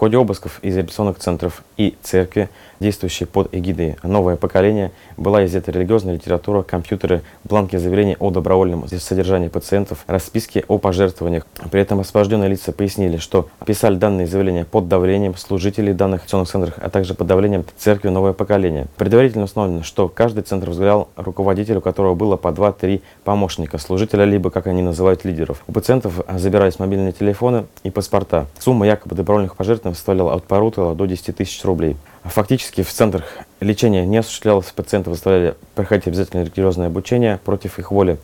ходе обысков изоляционных центров и церкви, действующей под эгидой «Новое поколение», была изъята религиозная литература, компьютеры, бланки заверений о добровольном содержании пациентов, расписки о пожертвованиях. При этом освобожденные лица пояснили, что писали данные заявления под давлением служителей данных информационных центров, а также под давлением церкви «Новое поколение». Предварительно установлено, что каждый центр возглавлял руководитель, у которого было по 2-3 помощника, служителя, либо, как они называют, лидеров. У пациентов забирались мобильные телефоны и паспорта. Сумма якобы добровольных пожертвований составляла от 1,5 до 10 тысяч рублей. Фактически в центрах лечения не осуществлялось, пациентов заставляли проходить обязательное религиозное обучение против их воли.